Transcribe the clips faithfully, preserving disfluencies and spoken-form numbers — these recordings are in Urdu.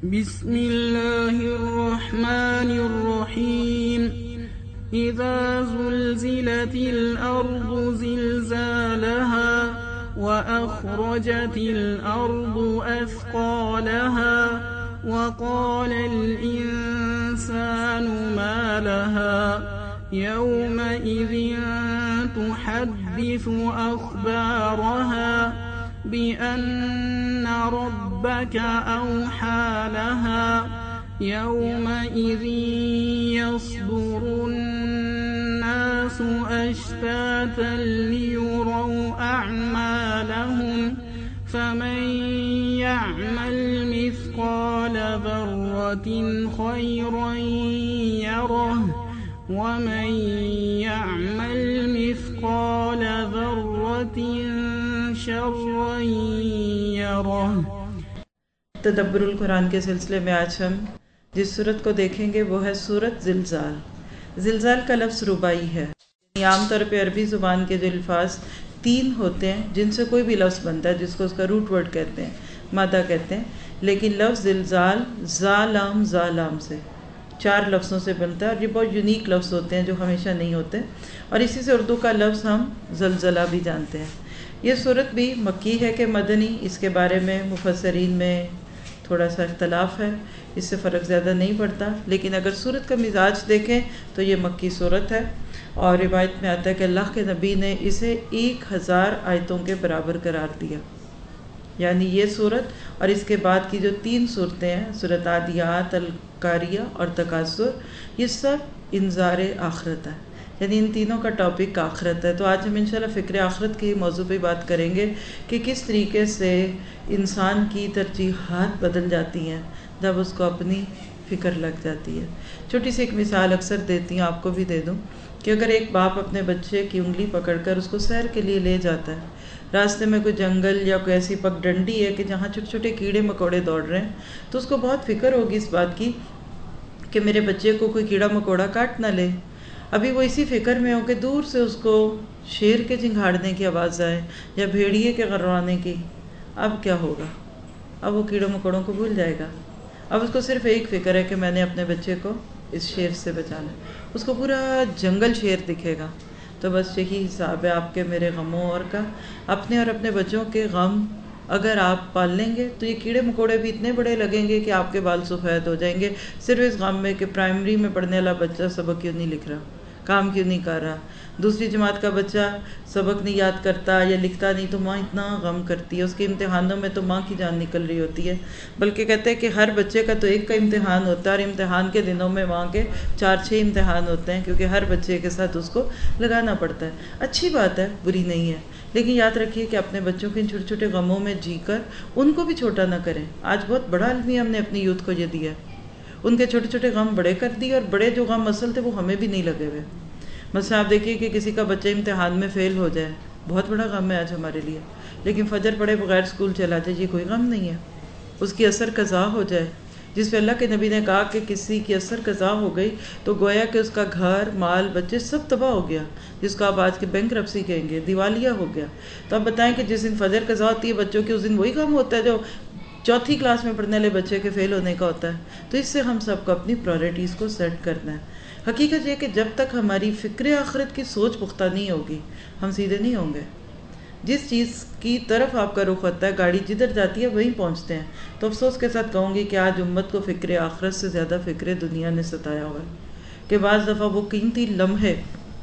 بسم اللہ الرحمن الرحیم اذا زلزلت الارض زلزالها واخرجت الارض اثقالها وقال الانسان ما لها يومئذ تحدث اخبارها بأن ربك أوحى لها يومئذ يصدر الناس أشتاتا ليروا أعمالهم فمن يعمل مثقال ذرة خيرا يره ومن يعمل مثقال ذرة شرا يره۔ تدبر القرآن کے سلسلے میں آج ہم جس سورت کو دیکھیں گے وہ ہے سورت زلزال۔ زلزال کا لفظ رباعی ہے، عام طور پہ عربی زبان کے جو الفاظ تین ہوتے ہیں جن سے کوئی بھی لفظ بنتا ہے، جس کو اس کا روٹ ورڈ کہتے ہیں، مادہ کہتے ہیں، لیکن لفظ زلزال زا لام زا لام سے چار لفظوں سے بنتا ہے، اور یہ بہت یونیک لفظ ہوتے ہیں جو ہمیشہ نہیں ہوتے، اور اسی سے اردو کا لفظ ہم زلزلہ بھی جانتے ہیں۔ یہ سورت بھی مکی ہے کہ مدنی، اس کے بارے میں مفسرین میں تھوڑا سا اختلاف ہے، اس سے فرق زیادہ نہیں پڑتا، لیکن اگر سورت کا مزاج دیکھیں تو یہ مکی سورت ہے، اور روایت میں آتا ہے کہ اللہ کے نبی نے اسے ایک ہزار آیتوں کے برابر قرار دیا، یعنی یہ سورت اور اس کے بعد کی جو تین صورتیں ہیں، سورت عادیات، القاریہ اور تکاثر، یہ سب انذار آخرت ہے، یعنی ان تینوں کا ٹاپک آخرت ہے۔ تو آج ہم انشاءاللہ فکر آخرت کی موضوع پہ بات کریں گے کہ کس طریقے سے انسان کی ترجیحات بدل جاتی ہیں جب اس کو اپنی فکر لگ جاتی ہے۔ چھوٹی سی ایک مثال اکثر دیتی ہوں، آپ کو بھی دے دوں، کہ اگر ایک باپ اپنے بچے کی انگلی پکڑ کر اس کو سیر کے لیے لے جاتا ہے، راستے میں کوئی جنگل یا کوئی ایسی پگ ڈنڈی ہے کہ جہاں چھوٹے چھوٹے کیڑے مکوڑے دوڑ رہے ہیں، تو اس کو بہت فکر ہوگی اس بات کی کہ میرے بچے کو کوئی کیڑا مکوڑا کاٹ نہ لے۔ ابھی وہ اسی فکر میں ہو کہ دور سے اس کو شیر کے چنگھاڑنے کی آواز آئے یا بھیڑیے کے غروانے کی، اب کیا ہوگا؟ اب وہ کیڑوں مکوڑوں کو بھول جائے گا، اب اس کو صرف ایک فکر ہے کہ میں نے اپنے بچے کو اس شیر سے بچانا ہے۔ اس کو پورا جنگل شیر دکھے گا۔ تو بس یہی حساب ہے آپ کے میرے غموں اور کا، اپنے اور اپنے بچوں کے غم اگر آپ پال لیں گے تو یہ کیڑے مکوڑے بھی اتنے بڑے لگیں گے کہ آپ کے بال سفید ہو جائیں گے، صرف اس غم میں کہ پرائمری میں پڑھنے والا بچہ سبق کیوں نہیں لکھ رہا، کام کیوں نہیں کر رہا، دوسری جماعت کا بچہ سبق نہیں یاد کرتا یا لکھتا نہیں تو ماں اتنا غم کرتی ہے، اس کے امتحانوں میں تو ماں کی جان نکل رہی ہوتی ہے، بلکہ کہتے ہیں کہ ہر بچے کا تو ایک کا امتحان ہوتا ہے، اور امتحان کے دنوں میں ماں کے چار چھ امتحان ہوتے ہیں، کیونکہ ہر بچے کے ساتھ اس کو لگانا پڑتا ہے۔ اچھی بات ہے، بری نہیں ہے، لیکن یاد رکھیے کہ اپنے بچوں کے ان چھوٹے چھوٹے غموں میں جی کر ان کو بھی چھوٹا نہ کریں۔ آج بہت بڑا المیہ ہم نے اپنی یوتھ کو یہ دیا ہے، ان کے چھوٹے چھوٹے غم بڑے کر دیے، اور بڑے جو غم اصل تھے وہ ہمیں بھی نہیں لگے ہوئے۔ مثلا آپ دیکھیے کہ کسی کا بچہ امتحان میں فیل ہو جائے، بہت بڑا غم ہے آج ہمارے لیے، لیکن فجر پڑے بغیر اسکول چلا جائے، یہ کوئی غم نہیں ہے۔ اس کی اثر قضا ہو جائے، جس پہ اللہ کے نبی نے کہا کہ کسی کی اثر قضا ہو گئی تو گویا کہ اس کا گھر، مال، بچے سب تباہ ہو گیا، جس کو آپ آج کے بینک رپسی کہیں گے، دیوالیہ ہو گیا۔ تو آپ بتائیں کہ جس دن فجر قضا ہوتی ہے بچوں کی، اس دن وہی غم ہوتا ہے جو چوتھی کلاس میں پڑھنے والے بچے کے فیل ہونے کا ہوتا ہے۔ تو اس سے ہم سب کو اپنی پرائرٹیز کو سیٹ کرنا ہے۔ حقیقت یہ کہ جب تک ہماری فکر آخرت کی سوچ پختہ نہیں ہوگی، ہم سیدھے نہیں ہوں گے۔ جس چیز کی طرف آپ کا رخ ہوتا ہے، گاڑی جدھر جاتی ہے وہیں پہنچتے ہیں۔ تو افسوس کے ساتھ کہوں گی کہ آج امت کو فکر آخرت سے زیادہ فکر دنیا نے ستایا ہوا ہے، کہ بعض دفعہ وہ قیمتی لمحے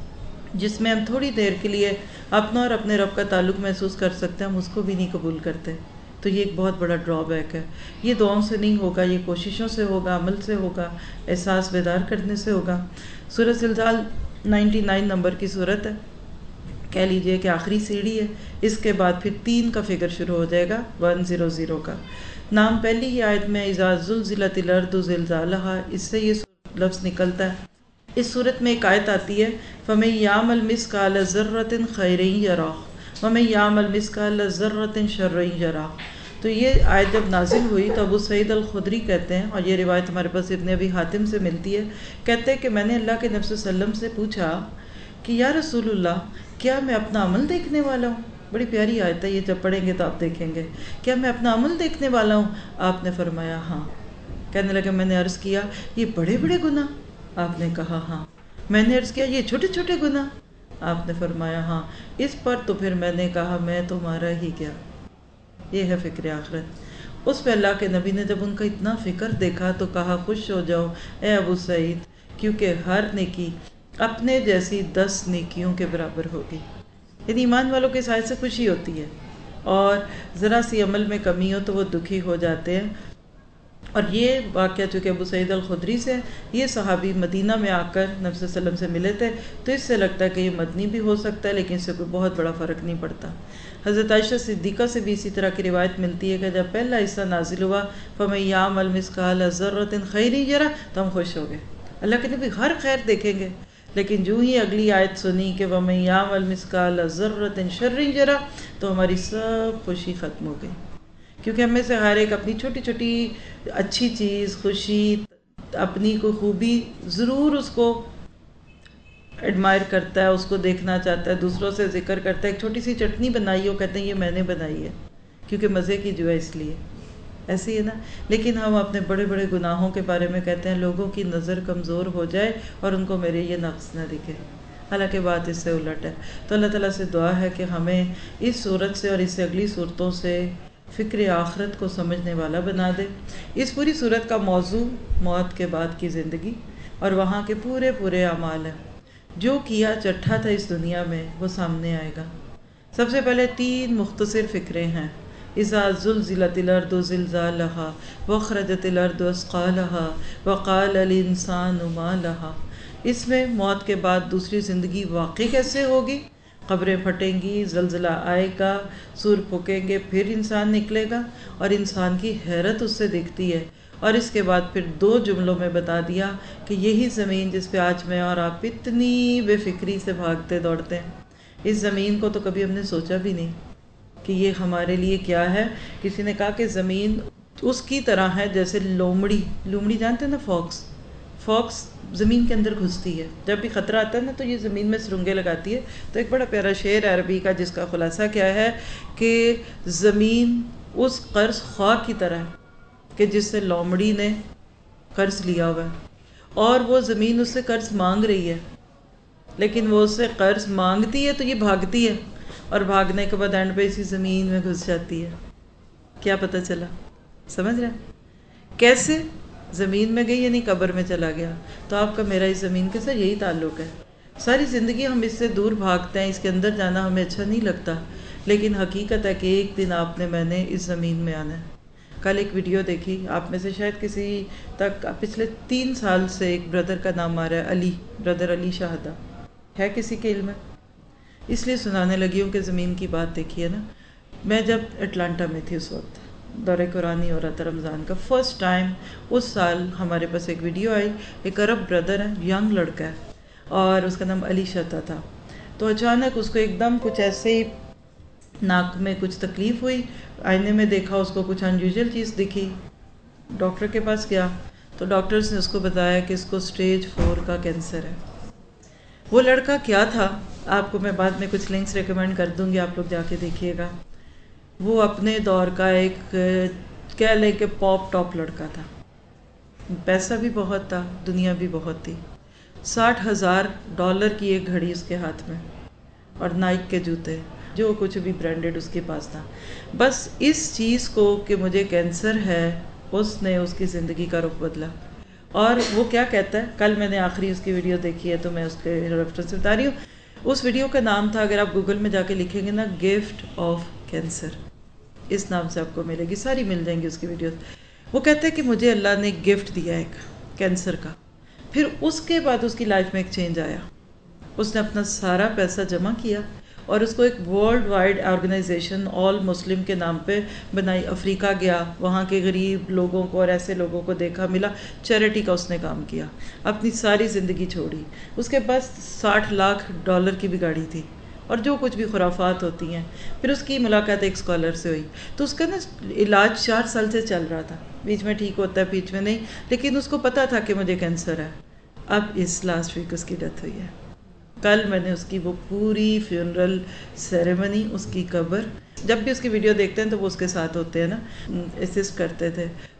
جس میں ہم تھوڑی دیر کے لیے اپنا اور اپنے رب کا تعلق محسوس کر سکتے ہیں، ہم اس کو بھی نہیں قبول کرتے۔ تو یہ ایک بہت بڑا ڈرا بیک ہے۔ یہ دعاؤں سے نہیں ہوگا، یہ کوششوں سے ہوگا، عمل سے ہوگا، احساس بیدار کرنے سے ہوگا۔ سورۃ زلزال نائنٹی نائن نمبر کی سورت ہے، کہہ لیجئے کہ آخری سیڑھی ہے، اس کے بعد پھر تین کا فکر شروع ہو جائے گا، ون زیرو زیرو کا نام پہلی ہی آیت میں اذا زلزلت الارض زلزالہا، اس سے یہ لفظ نکلتا ہے۔ اس صورت میں ایک آیت آتی ہے فَمَن يَعْمَلْ مِثْقَالَ ذَرَّةٍ خَيْرًا يَرَهُ وَمَن يَعْمَلْ مِثْقَالَ ذَرَّةٍ شَرًّا يَرَهُ۔ تو یہ آیت جب نازل ہوئی تو ابو سعید الخدری کہتے ہیں، اور یہ روایت ہمارے پاس ابن ابی حاتم سے ملتی ہے، کہتے ہیں کہ میں نے اللہ کے نبی صلی اللہ علیہ وسلم سے پوچھا کہ یا رسول اللہ، کیا میں اپنا عمل دیکھنے والا ہوں؟ بڑی پیاری آیت ہے یہ، جب پڑھیں گے تو آپ دیکھیں گے، کیا میں اپنا عمل دیکھنے والا ہوں؟ آپ نے فرمایا ہاں، کہنے لگے میں نے عرض کیا یہ بڑے بڑے گناہ؟ آپ نے کہا ہاں۔ میں نے عرض کیا یہ چھوٹے چھوٹے گناہ؟ آپ نے فرمایا ہاں۔ اس پر تو پھر میں نے کہا میں تمہارا ہی کیا۔ یہ ہے فکر آخرت۔ اس پہ اللہ کے نبی نے جب ان کا اتنا فکر دیکھا تو کہا خوش ہو جاؤ اے ابو سعید، کیونکہ ہر نیکی اپنے جیسی دس نیکیوں کے برابر ہوگی۔ یعنی ایمان والوں کے سائے سے خوشی ہوتی ہے، اور ذرا سی عمل میں کمی ہو تو وہ دکھی ہو جاتے ہیں۔ اور یہ واقعہ چونکہ ابو سعید الخدری سے، یہ صحابی مدینہ میں آ کر نبی صلی اللہ علیہ وسلم سے ملے تھے، تو اس سے لگتا ہے کہ یہ مدنی بھی ہو سکتا ہے، لیکن اس سے کوئی بہت بڑا فرق نہیں پڑتا۔ حضرت عائشہ صدیقہ سے بھی اسی طرح کی روایت ملتی ہے کہ جب پہلا حصہ نازل ہوا فَمَن يَعْمَلْ مِثْقَالَ ذَرَّةٍ خَيْرًا يَرَهُ، تو ہم خوش ہو گئے۔ اللہ کے نبی ہر خیر دیکھیں گے، لیکن جو ہی اگلی آیت سنی کہ وَمَن يَعْمَلْ مِثْقَالَ ذَرَّةٍ شَرًّا يَرَهُ، تو ہماری سب خوشی ختم ہو گئی، کیونکہ ہم میں سے ہر ایک اپنی چھوٹی چھوٹی اچھی چیز، خوشی، اپنی کوئی خوبی ضرور اس کو ایڈمائر کرتا ہے، اس کو دیکھنا چاہتا ہے، دوسروں سے ذکر کرتا ہے۔ ایک چھوٹی سی چٹنی بنائی ہو، کہتے ہیں یہ میں نے بنائی ہے، کیونکہ مزے کی جو ہے اس لیے، ایسی ہے نا۔ لیکن ہم اپنے بڑے بڑے گناہوں کے بارے میں کہتے ہیں لوگوں کی نظر کمزور ہو جائے اور ان کو میرے یہ نقص نہ دکھے، حالانکہ بات اس سے الٹ ہے۔ تو اللہ تعالیٰ سے دعا ہے کہ ہمیں اس صورت سے اور اس سے اگلی صورتوں سے فکر آخرت کو سمجھنے والا بنا دے۔ اس پوری صورت کا موضوع موت کے بعد کی زندگی اور وہاں کے پورے پورے اعمال ہیں۔ جو کیا چٹھا تھا اس دنیا میں وہ سامنے آئے گا۔ سب سے پہلے تین مختصر فکریں ہیں: اذا زلزلت الارض زلزالها واخرجت الارض اثقالها وقال الانسان ما لها۔ اس میں موت کے بعد دوسری زندگی واقعی کیسے ہوگی، قبریں پھٹیں گی، زلزلہ آئے گا، سور پھونکیں گے، پھر انسان نکلے گا، اور انسان کی حیرت اس سے دکھتی ہے۔ اور اس کے بعد پھر دو جملوں میں بتا دیا کہ یہی زمین جس پہ آج میں اور آپ اتنی بے فکری سے بھاگتے دوڑتے ہیں، اس زمین کو تو کبھی ہم نے سوچا بھی نہیں کہ یہ ہمارے لیے کیا ہے۔ کسی نے کہا کہ زمین اس کی طرح ہے جیسے لومڑی، لومڑی جانتے ہیں نا، فاکس فاکس زمین کے اندر گھستی ہے، جب بھی خطرہ آتا ہے نا تو یہ زمین میں سرنگیں لگاتی ہے۔ تو ایک بڑا پیارا شعر ہے عربی کا جس کا خلاصہ کیا ہے کہ زمین اس قرض خواہ کی طرح ہے کہ جس سے لومڑی نے قرض لیا ہوا ہے، اور وہ زمین اس سے قرض مانگ رہی ہے، لیکن وہ اس سے قرض مانگتی ہے تو یہ بھاگتی ہے، اور بھاگنے کے بعد اینڈ پہ اسی زمین میں گھس جاتی ہے۔ کیا پتہ چلا؟ سمجھ رہے ہیں کیسے؟ زمین میں گئی یعنی قبر میں چلا گیا۔ تو آپ کا میرا اس زمین کے ساتھ یہی تعلق ہے۔ ساری زندگی ہم اس سے دور بھاگتے ہیں، اس کے اندر جانا ہمیں اچھا نہیں لگتا، لیکن حقیقت ہے کہ ایک دن آپ نے میں نے اس زمین میں آنا ہے۔ کل ایک ویڈیو دیکھی، آپ میں سے شاید کسی تک پچھلے تین سال سے ایک بردر کا نام آ رہا ہے، علی، بردر علی شاہدہ، ہے کسی کے علم میں؟ اس لیے سنانے لگی ہوں کہ زمین کی بات دیکھی ہے نا۔ میں جب اٹلانٹا میں تھی اس وقت دورہ قرآنی ہو رہا تھا رمضان کا، فرسٹ ٹائم اس سال ہمارے پاس ایک ویڈیو آئی، ایک عرب بردر ہے، ینگ لڑکا ہے، اور اس کا نام علی شاہدہ تھا۔ تو اچانک اس کو ایک دم کچھ ایسے ہی ناک میں کچھ تکلیف ہوئی، آئینے میں دیکھا اس کو کچھ انیوژل چیز دکھی، ڈاکٹر کے پاس گیا تو ڈاکٹرز نے اس کو بتایا کہ اس کو سٹیج فور کا کینسر ہے۔ وہ لڑکا کیا تھا آپ کو میں بعد میں کچھ لنکس ریکمینڈ کر دوں گی، آپ لوگ جا کے دیکھیے گا۔ وہ اپنے دور کا ایک کہہ لیں کہ پاپ ٹاپ لڑکا تھا، پیسہ بھی بہت تھا، دنیا بھی بہت تھی۔ ساٹھ ہزار ڈالر کی ایک گھڑی اس کے ہاتھ میں، اور نائک کے جوتے، جو کچھ بھی برانڈڈ اس کے پاس تھا۔ بس اس چیز کو کہ مجھے کینسر ہے، اس نے اس کی زندگی کا رخ بدلا۔ اور وہ کیا کہتا ہے، کل میں نے آخری اس کی ویڈیو دیکھی ہے تو میں اس کے ریفرنس بتا رہی ہوں۔ اس ویڈیو کا نام تھا، اگر آپ گوگل میں جا کے لکھیں گے نا، گفٹ آف کینسر، اس نام سے آپ کو ملے گی، ساری مل جائیں گی اس کی ویڈیوز۔ وہ کہتے ہیں کہ مجھے اللہ نے گفٹ دیا ایک کینسر کا۔ پھر اس کے بعد اس کی لائف میں ایک چینج آیا، اس نے اپنا سارا پیسہ جمع کیا اور اس کو ایک ورلڈ وائڈ آرگنائزیشن آل مسلم کے نام پہ بنائی۔ افریقہ گیا، وہاں کے غریب لوگوں کو اور ایسے لوگوں کو دیکھا، ملا، چیریٹی کا اس نے کام کیا، اپنی ساری زندگی چھوڑی۔ اس کے پاس ساٹھ لاکھ ڈالر کی بھی گاڑی تھی، اور جو کچھ بھی خرافات ہوتی ہیں۔ پھر اس کی ملاقات ایک اسکالر سے ہوئی، تو اس کا نا علاج چار سال سے چل رہا تھا، بیچ میں ٹھیک ہوتا ہے بیچ میں نہیں، لیکن اس کو پتا تھا کہ مجھے کینسر ہے۔ اب اس لاسٹ ویک اس کی ڈیتھ ہوئی ہے۔ کل میں نے اس کی وہ پوری فیونرل سیریمنی، اس کی قبر، جب بھی اس کی ویڈیو دیکھتے ہیں تو وہ اس کے ساتھ ہوتے ہیں نا، اسسٹ کرتے تھے،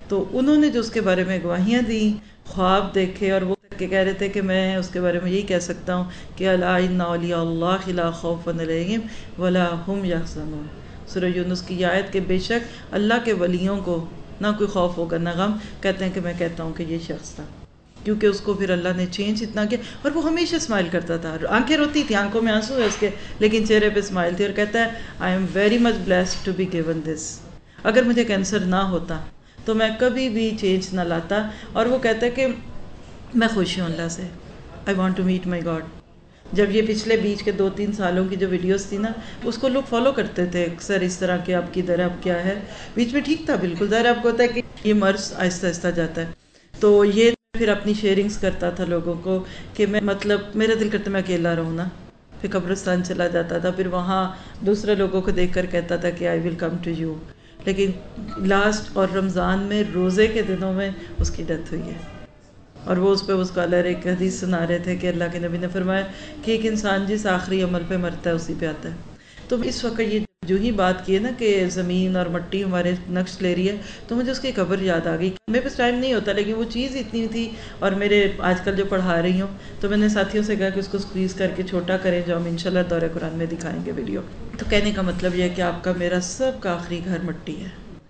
تو انہوں نے جو اس کے بارے میں گواہیاں دی، خواب دیکھے، اور وہ کہ کہہ رہے تھے کہ میں اس کے بارے میں یہی کہہ سکتا ہوں کہ الا ان اولیاء اللہ لا خوف علیہم ولا هم یحزنون، سورہ یونس کی آیت کہ بے شک اللہ کے ولیوں کو نہ کوئی خوف ہوگا نہ غم. کہتے ہیں کہ میں کہتا ہوں کہ یہ شخص تھا، کیونکہ اس کو پھر اللہ نے چینج اتنا کیا، اور وہ ہمیشہ اسمائل کرتا تھا، آنکھیں روتی تھی، آنکھوں میں آنسو ہے اس کے، لیکن چہرے پہ اسمائل تھی، اور کہتا ہے I am very much blessed to be given this. اگر مجھے کینسر نہ ہوتا تو میں کبھی بھی چینج نہ لاتا. اور وہ کہتا ہے کہ میں خوش ہوں اللہ سے، I want to meet my God. جب یہ پچھلے بیچ کے دو تین سالوں کی جو ویڈیوز تھی نا، اس کو لوگ فالو کرتے تھے اکثر اس طرح کہ اب کدھر ہے، اب کیا ہے. بیچ میں ٹھیک تھا بالکل، ظاہر آپ کو ہوتا ہے کہ یہ مرض آہستہ آہستہ جاتا ہے. تو یہ پھر اپنی شیئرنگز کرتا تھا لوگوں کو کہ میں مطلب میرا دل کرتا میں اکیلا رہوں نا. پھر قبرستان چلا جاتا تھا، پھر وہاں دوسرے لوگوں کو دیکھ کر کہتا تھا کہ I will come to you. لیکن لاسٹ اور رمضان میں روزے کے دنوں میں اس کی ڈیتھ ہوئی ہے. اور وہ اس پہ اس کالر ایک حدیث سنا رہے تھے کہ اللہ کے نبی نے فرمایا کہ ایک انسان جس آخری عمل پہ مرتا ہے اسی پہ آتا ہے. تو اس وقت یہ جو ہی بات کی ہے نا کہ زمین اور مٹی ہمارے نقش لے رہی ہے، تو مجھے اس کی قبر یاد آ گئی. میرے پاس ٹائم نہیں ہوتا، لیکن وہ چیز اتنی تھی. اور میرے آج کل جو پڑھا رہی ہوں تو میں نے ساتھیوں سے کہا کہ اس کو سکویز کر کے چھوٹا کریں، جو ہم انشاءاللہ دورہ قرآن میں دکھائیں گے ویڈیو. تو کہنے کا مطلب یہ ہے کہ آپ کا میرا سب کا آخری گھر مٹی ہے.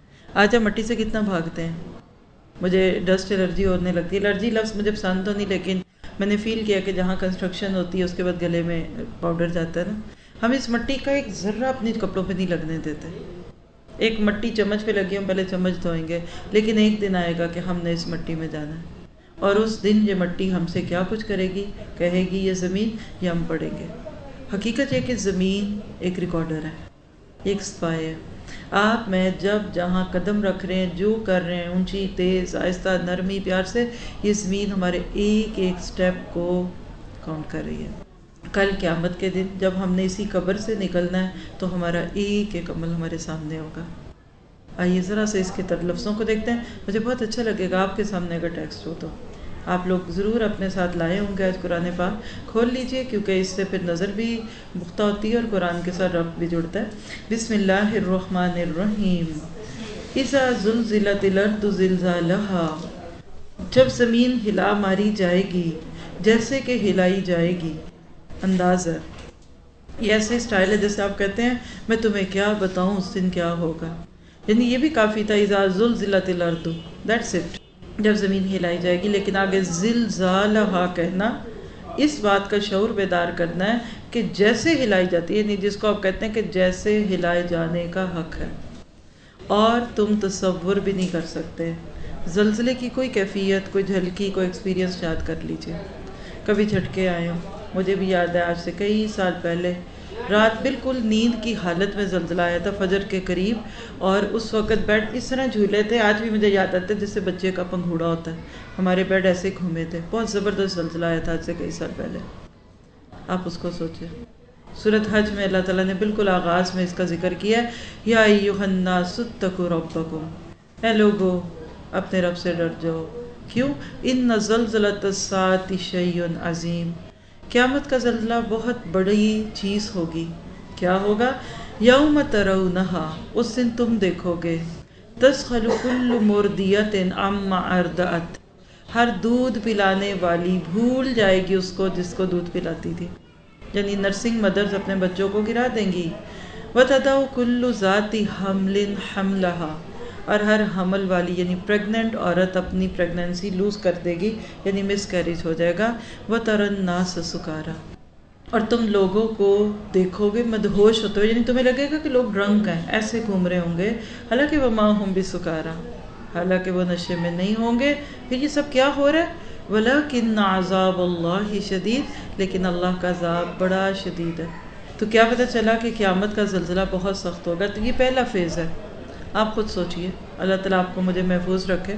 آج ہم مٹی سے کتنا بھاگتے ہیں. مجھے ڈسٹ الرجی ہونے لگتی ہے. الرجی لفظ مجھے پسند تو نہیں، لیکن میں نے فیل کیا کہ جہاں کنسٹرکشن ہوتی ہے اس کے بعد گلے میں پاؤڈر جاتا ہے نا. ہم اس مٹی کا ایک ذرہ اپنے کپڑوں پہ نہیں لگنے دیتے. ایک مٹی چمچ پہ لگی، ہم پہلے چمچ دھوئیں گے، لیکن ایک دن آئے گا کہ ہم نے اس مٹی میں جانا ہے. اور اس دن یہ مٹی ہم سے کیا کچھ کرے گی، کہے گی یہ زمین، یہ ہم پڑھیں گے. حقیقت یہ کہ زمین ایک ریکارڈر ہے، ایک سپائی ہے. آپ میں جب جہاں قدم رکھ رہے ہیں، جو کر رہے ہیں، اونچی تیز آہستہ نرمی پیار سے، یہ زمین ہمارے ایک ایک سٹیپ کو کاؤنٹ کر رہی ہے. کل قیامت کے دن جب ہم نے اسی قبر سے نکلنا ہے تو ہمارا ایک ایک عمل ہمارے سامنے ہوگا. آئیے ذرا سے اس کے تر لفظوں کو دیکھتے ہیں. مجھے بہت اچھا لگے گا آپ کے سامنے اگر ٹیکسٹ ہو تو آپ لوگ ضرور اپنے ساتھ لائے ہوں گے. آج قرآن پاک کھول لیجئے، کیونکہ اس سے پھر نظر بھی پختہ ہوتی ہے اور قرآن کے ساتھ ربط بھی جڑتا ہے. بسم اللہ الرحمن الرحیم. اذا زلزلت الارض زلزالہا، جب زمین ہلا ماری جائے گی جیسے کہ ہلائی جائے گی. انداز ہے یہ، ایسے اسٹائل ہے جیسے آپ کہتے ہیں میں تمہیں کیا بتاؤں اس دن کیا ہوگا. یعنی یہ بھی کافی تھا، اذا زلزلت الارض، دیٹس اٹ، جب زمین ہلائی جائے گی. لیکن آگے زلزالہا کہنا، اس بات کا شعور بیدار کرنا ہے کہ جیسے ہلائی جاتی ہے، یعنی جس کو آپ کہتے ہیں کہ جیسے ہلائے جانے کا حق ہے، اور تم تصور بھی نہیں کر سکتے. زلزلے کی کوئی کیفیت، کوئی جھلکی، کوئی ایکسپیرینس یاد کر لیجئے. کبھی جھٹکے آئے ہوں، مجھے بھی یاد ہے آج سے کئی سال پہلے رات بالکل نیند کی حالت میں زلزلہ آیا تھا فجر کے قریب، اور اس وقت بیڈ اس طرح جھولے تھے، آج بھی مجھے یاد آتا ہے جس سے بچے کا پنگھوڑا ہوتا ہے. ہمارے بیڈ ایسے گھومے تھے. بہت زبردست زلزلہ آیا تھا آج سے کئی سال پہلے. آپ اس کو سوچیں. سورۃ حج میں اللہ تعالیٰ نے بالکل آغاز میں اس کا ذکر کیا ہے، یا ایھا الناس اتقوا ربکم، اے لوگو اپنے رب سے ڈر جاؤ. کیوں؟ ان زلزلۃ الساعۃ شیء عظیم، قیامت کا زلزلہ بہت بڑی چیز ہوگی. کیا ہوگا؟ یوم ترونہا، اس دن تم دیکھو گے. تذہل کل مرضیۃ عما ارضعت، ہر دودھ پلانے والی بھول جائے گی اس کو جس کو دودھ پلاتی تھی. یعنی نرسنگ مدرز اپنے بچوں کو گرا دیں گی. وتضع کل ذات حمل حملہا، اور ہر حمل والی یعنی پریگننٹ عورت اپنی پریگننسی لوز کر دے گی، یعنی مس کیریج ہو جائے گا. وتری الناس سکارا، اور تم لوگوں کو دیکھو گے مدہوش ہوتے ہوئے، یعنی تمہیں لگے گا کہ لوگ ڈرنک ہیں، ایسے گھوم رہے ہوں گے. حالانکہ وما ہم بسکارا، حالانکہ وہ نشے میں نہیں ہوں گے. پھر یہ سب کیا ہو رہا ہے؟ ولیکن عذاب اللہ شدید، لیکن اللہ کا عذاب بڑا شدید ہے. تو کیا پتہ چلا کہ قیامت کا زلزلہ بہت سخت ہوگا. تو یہ پہلا فیز ہے. آپ خود سوچئے، اللہ تعالیٰ آپ کو مجھے محفوظ رکھے.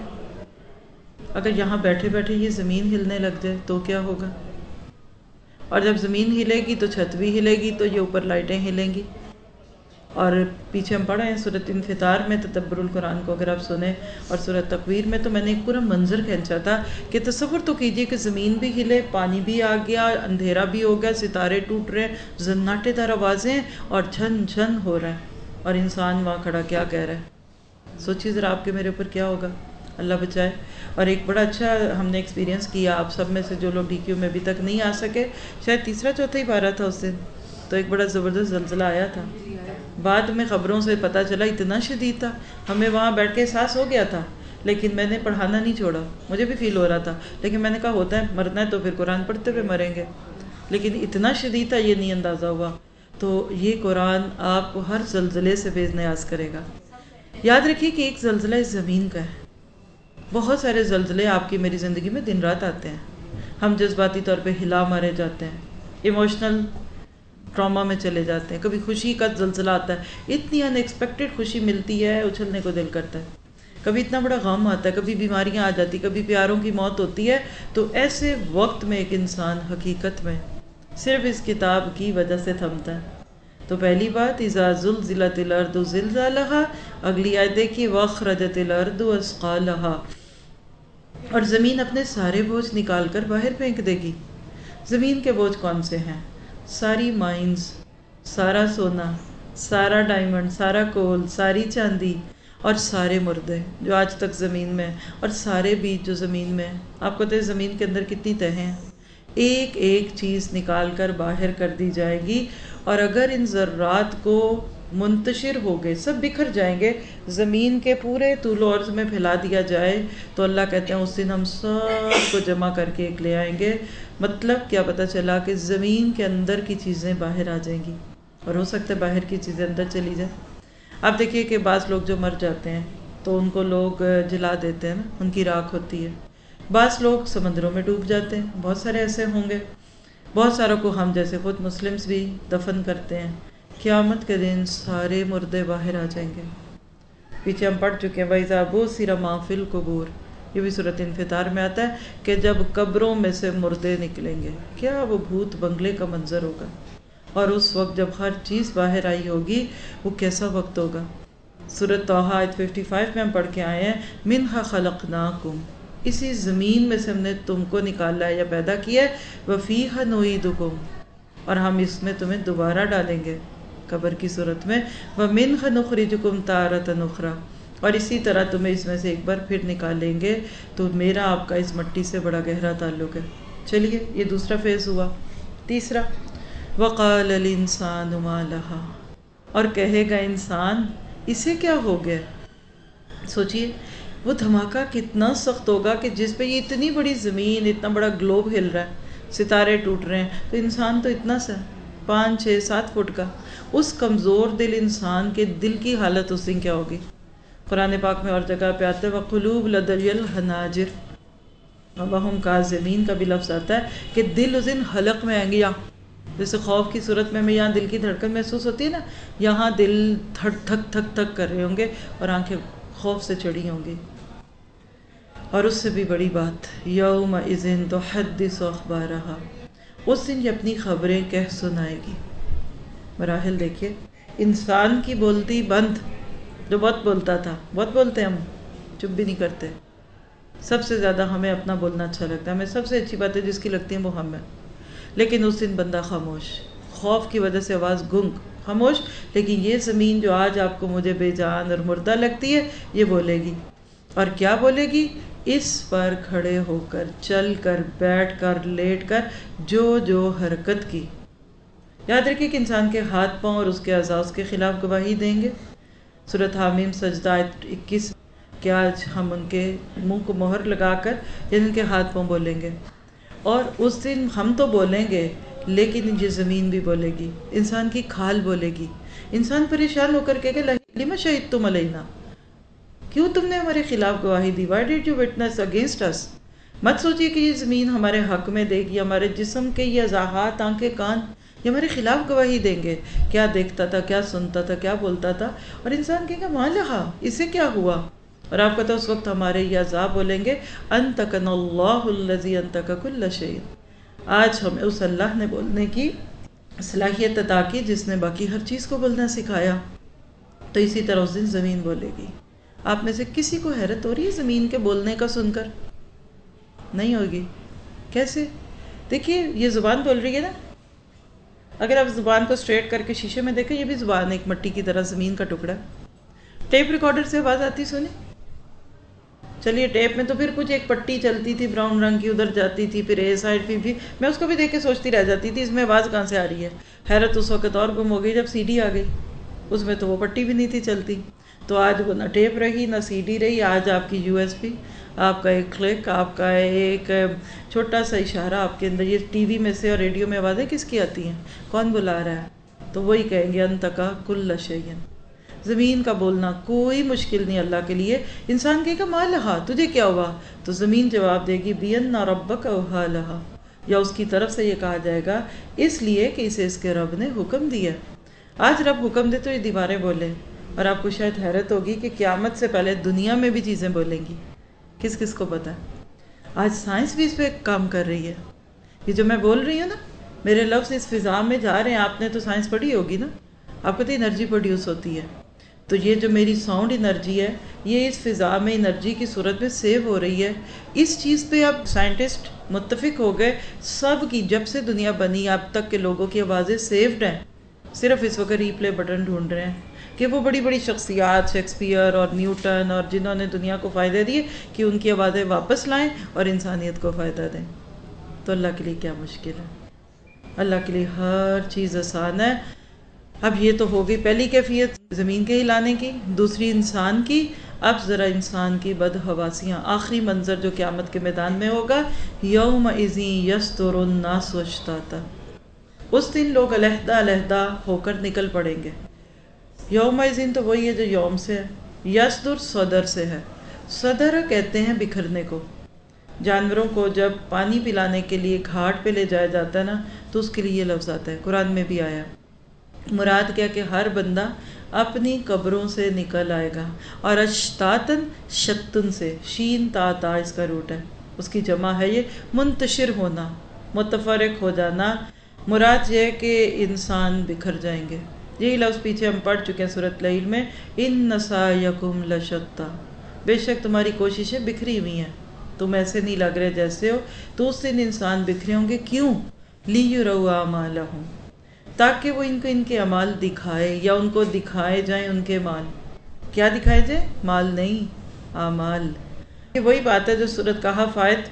اگر یہاں بیٹھے بیٹھے یہ زمین ہلنے لگ جائے تو کیا ہوگا؟ اور جب زمین ہلے گی تو چھت بھی ہلے گی، تو یہ اوپر لائٹیں ہلیں گی. اور پیچھے ہم پڑھے ہیں سورۃ انفطار میں تدبر القرآن کو اگر آپ سنیں، اور سورۃ تکویر میں، تو میں نے ایک پورا منظر کھینچا تھا کہ تصور تو کیجئے کہ زمین بھی ہلے، پانی بھی آ گیا، اندھیرا بھی ہو گیا، ستارے ٹوٹ رہے ہیں، زناٹے دار آوازیں، اور جھن جھن ہو رہا ہے، اور انسان وہاں کھڑا کیا کہہ رہا ہے. سوچیے ذرا آپ کے میرے اوپر کیا ہوگا. اللہ بچائے. اور ایک بڑا اچھا ہم نے ایکسپیرینس کیا، آپ سب میں سے جو لوگ ڈی کیو میں ابھی تک نہیں آ سکے، شاید تیسرا چوتھا ہی پارا تھا اس دن، تو ایک بڑا زبردست زلزلہ آیا تھا. بعد میں خبروں سے پتہ چلا اتنا شدید تھا، ہمیں وہاں بیٹھ کے احساس ہو گیا تھا، لیکن میں نے پڑھانا نہیں چھوڑا. مجھے بھی فیل ہو رہا تھا، لیکن میں نے کہا ہوتا ہے، مرنا ہے تو پھر قرآن پڑھتے ہوئے مریں گے. لیکن اتنا شدید تھا یہ نہیں اندازہ ہوا. تو یہ قرآن آپ کو ہر زلزلے سے بے نیاز کرے گا. یاد رکھیے کہ ایک زلزلہ اس زمین کا ہے. بہت سارے زلزلے آپ کی میری زندگی میں دن رات آتے ہیں. ہم جذباتی طور پہ ہلا مارے جاتے ہیں، ایموشنل ٹراما میں چلے جاتے ہیں. کبھی خوشی کا زلزلہ آتا ہے، اتنی ان ایکسپیکٹڈ خوشی ملتی ہے، اچھلنے کو دل کرتا ہے. کبھی اتنا بڑا غم آتا ہے، کبھی بیماریاں آ جاتی، کبھی پیاروں کی موت ہوتی ہے. تو ایسے وقت میں ایک انسان حقیقت میں صرف اس کتاب کی وجہ سے تھمتا ہے. تو پہلی بات اذا زلزلت الارض زلزالہا، اگلی آیت دیکھیے واخرجت الارض اثقالہا، اور زمین اپنے سارے بوجھ نکال کر باہر پھینک دے گی. زمین کے بوجھ کون سے ہیں؟ ساری مائنز، سارا سونا، سارا ڈائمنڈ، سارا کول، ساری چاندی اور سارے مردے جو آج تک زمین میں، اور سارے بیج جو زمین میں. آپ کو تو زمین کے اندر کتنی تہیں ہیں، ایک ایک چیز نکال کر باہر کر دی جائے گی. اور اگر ان ذرات کو منتشر ہو گئے، سب بکھر جائیں گے، زمین کے پورے طول و عرض میں پھیلا دیا جائے، تو اللہ کہتے ہیں اس دن ہم سب کو جمع کر کے ایک لے آئیں گے. مطلب کیا پتہ چلا کہ زمین کے اندر کی چیزیں باہر آ جائیں گی، اور ہو سکتا ہے باہر کی چیزیں اندر چلی جائیں. آپ دیکھیے کہ بعض لوگ جو مر جاتے ہیں تو ان کو لوگ جلا دیتے ہیں نا، ان کی راکھ ہوتی ہے. بعض لوگ سمندروں میں ڈوب جاتے ہیں، بہت سارے ایسے ہوں گے. بہت ساروں کو ہم جیسے خود مسلمز بھی دفن کرتے ہیں. قیامت کے دن سارے مردے باہر آ جائیں گے. پیچھے ہم پڑھ چکے ہیں وَإِذَا بُعْثِرَ مَا فِي الْقُبُورِ، یہ بھی سورۃ انفطار میں آتا ہے کہ جب قبروں میں سے مردے نکلیں گے، کیا وہ بھوت بنگلے کا منظر ہوگا. اور اس وقت جب ہر چیز باہر آئی ہوگی، وہ کیسا وقت ہوگا. سورۃ طٰہٰ آیت پچپن میں ہم پڑھ کے آئے ہیں مِنْهَا خَلَقْنَاكُمْ، اسی زمین میں سے ہم نے تم کو نکالا ہے یا پیدا کیا ہے. وَفِيهَا نُعِيدُكُمْ، اور ہم اس میں تمہیں دوبارہ ڈالیں گے قبر کی صورت میں. وَمِنْهَا نُخْرِجُكُمْ تَارَةً أُخْرَىٰ، اور اسی طرح تمہیں اس میں سے ایک بار پھر نکالیں گے. تو میرا آپ کا اس مٹی سے بڑا گہرا تعلق ہے. چلیے یہ دوسرا فیز ہوا. تیسرا وَقَالَ الْإِنسَانُ مَا لَهَا، اور کہے گا انسان اسے کیا ہو گیا. سوچئے وہ دھماکہ کتنا سخت ہوگا کہ جس پہ یہ اتنی بڑی زمین، اتنا بڑا گلوب ہل رہا ہے، ستارے ٹوٹ رہے ہیں، تو انسان تو اتنا سا پانچ چھ سات فٹ کا. اس کمزور دل انسان کے دل کی حالت اس دن کیا ہوگی. قرآن پاک میں اور جگہ پہ آتا ہے وَقُلُوبٌ لَدَيَّ الْحَنَاجِرِ، وَهُمْ كَاظِمِينَ کا بھی لفظ آتا ہے کہ دل اس دن حلق میں آئیں گے. یا جیسے خوف کی صورت میں ہمیں یہاں دل کی دھڑکن محسوس ہوتی ہے نا، یہاں دل تھک تھک تھک تھک کر رہے ہوں گے اور آنکھیں خوف سے چڑھی ہوں گی. اور اس سے بھی بڑی بات یومئذ تحدث اخبارہا، اس دن یہ اپنی خبریں کہہ سنائے گی. مراحل دیکھیے، انسان کی بولتی بند، جو بہت بولتا تھا، بہت بولتے ہیں ہم، چپ بھی نہیں کرتے. سب سے زیادہ ہمیں اپنا بولنا اچھا لگتا ہے، ہمیں سب سے اچھی باتیں جس کی لگتی ہیں وہ ہم ہیں. لیکن اس دن بندہ خاموش، خوف کی وجہ سے آواز گنگ، خاموش. لیکن یہ زمین جو آج آپ کو مجھے بے جان اور مردہ لگتی ہے، یہ بولے گی. اور کیا بولے گی؟ اس پر کھڑے ہو کر، چل کر، بیٹھ کر، لیٹ کر جو جو حرکت کی. یاد رکھیے کہ انسان کے ہاتھ پاؤں اور اس کے اعضاء اس کے خلاف گواہی دیں گے. سورۃ حامیم سجدہ آیت اکیس کہ آج ہم ان کے منہ کو مہر لگا کر یعنی ان کے ہاتھ پاؤں بولیں گے. اور اس دن ہم تو بولیں گے، لیکن یہ زمین بھی بولے گی، انسان کی کھال بولے گی. انسان پریشان ہو کر کہے گا لِمَ شَهِدتُمْ عَلَيْنَا، کیوں تم نے ہمارے خلاف گواہی دی. Why did you witness against us؟ مت سوچیے کہ یہ زمین ہمارے حق میں دے گی، ہمارے جسم کے یہ اعضاءات، آنکھیں، کان، یہ ہمارے خلاف گواہی دیں گے. کیا دیکھتا تھا، کیا سنتا تھا، کیا بولتا تھا. اور انسان کہے گا مَا لَهَا، اسے کیا ہوا. اور آپ کو تو اس وقت ہمارے یہ اعضاء بولیں گے أَنْتَقَنَا اللَّهُ الَّذِي أَنْتَقَ كُلَّ شَيْءٍ، آج ہمیں اس اللہ نے بولنے کی صلاحیت عطا کی جس نے باقی ہر چیز کو بولنا سکھایا. تو اسی طرح اس دن زمین بولے گی. آپ میں سے کسی کو حیرت ہو رہی ہے زمین کے بولنے کا سن کر؟ نہیں ہوگی. کیسے؟ دیکھیے یہ زبان بول رہی ہے نا. اگر آپ زبان کو اسٹریٹ کر کے شیشے میں دیکھیں، یہ بھی زبان ایک مٹی کی طرح زمین کا ٹکڑا. ٹیپ ریکارڈر سے آواز آتی سنیں، چلیے ٹیپ میں تو پھر کچھ ایک پٹی چلتی تھی براؤن رنگ کی، ادھر جاتی تھی، پھر اے سائڈ پہ بھی میں اس کو بھی دیکھ کے سوچتی رہ جاتی تھی اس میں آواز کہاں سے آ رہی ہے۔ حیرت اس وقت اور گم ہو گئی جب سی ڈی آ گئی، اس میں تو وہ پٹی بھی نہیں تھی چلتی۔ تو آج وہ نہ ٹیپ رہی نہ سی ڈی رہی، آج آپ کی یو ایس پی، آپ کا ایک کلک، آپ کا ایک چھوٹا سا اشارہ آپ کے اندر، یہ ٹی وی میں سے اور ریڈیو میں آوازیں کس کی آتی ہیں؟ کون بلا رہا ہے؟ تو وہی کہیں گے انتقا کل شیئن، زمین کا بولنا کوئی مشکل نہیں اللہ کے لیے۔ انسان کہے گا ما لہا، تجھے کیا ہوا؟ تو زمین جواب دے گی بین ربک اوحا لہا، یا اس کی طرف سے یہ کہا جائے گا اس لیے کہ اسے اس کے رب نے حکم دیا۔ آج رب حکم دے تو یہ دیواریں بولیں، اور آپ کو شاید حیرت ہوگی کہ قیامت سے پہلے دنیا میں بھی چیزیں بولیں گی، کس کس کو پتہ ہے؟ آج سائنس بھی اس پہ کام کر رہی ہے۔ یہ جو میں بول رہی ہوں نا، میرے لفظ اس فضا میں جا رہے ہیں، آپ نے تو سائنس پڑھی ہوگی نا، آپ کو تو انرجی پروڈیوس ہوتی ہے، تو یہ جو میری ساؤنڈ انرجی ہے یہ اس فضا میں انرجی کی صورت میں سیو ہو رہی ہے۔ اس چیز پہ اب سائنٹسٹ متفق ہو گئے، سب کی جب سے دنیا بنی اب تک کے لوگوں کی آوازیں سیوڈ ہیں، صرف اس وقت ری پلے بٹن ڈھونڈ رہے ہیں کہ وہ بڑی بڑی شخصیات شیکسپیئر اور نیوٹن اور جنہوں نے دنیا کو فائدہ دیے کہ ان کی آوازیں واپس لائیں اور انسانیت کو فائدہ دیں۔ تو اللہ کے لیے کیا مشکل ہے؟ اللہ کے لیے ہر چیز آسان ہے۔ اب یہ تو ہو گئی پہلی کیفیت زمین کے ہلانے کی، دوسری انسان کی۔ اب ذرا انسان کی بدحواسیاں، آخری منظر جو قیامت کے میدان میں ہوگا، یومئذ یصدر الناس اشتاتا، اس دن لوگ علیحدہ علیحدہ ہو کر نکل پڑیں گے۔ یومئذ تو وہی ہے جو یوم سے ہے، یصدر صدر سے ہے، صدر کہتے ہیں بکھرنے کو۔ جانوروں کو جب پانی پلانے کے لیے گھاٹ پہ لے جایا جاتا ہے نا تو اس کے لیے یہ لفظ آتا ہے، قرآن میں بھی آیا۔ مراد کیا کہ ہر بندہ اپنی قبروں سے نکل آئے گا، اور اشتاتن شتن سے، شین تا تا اس کا روٹ ہے، اس کی جمع ہے یہ منتشر ہونا، متفرق ہو جانا۔ مراد یہ ہے کہ انسان بکھر جائیں گے۔ یہی لفظ پیچھے ہم پڑھ چکے ہیں سورۃ لیل میں، ان سعیکم لشتی، بے شک تمہاری کوششیں بکھری ہوئی ہیں، تم ایسے نہیں لگ رہے جیسے ہو۔ تو اس دن انسان بکھرے ہوں گے، کیوں؟ لیروا اعمالہم، تاکہ وہ ان کو ان کے اعمال دکھائے، یا ان کو دکھائے جائیں ان کے مال۔ کیا دکھائے جائیں؟ مال نہیں، اعمال۔ یہ وہی بات ہے جو سورۃ کہف آیت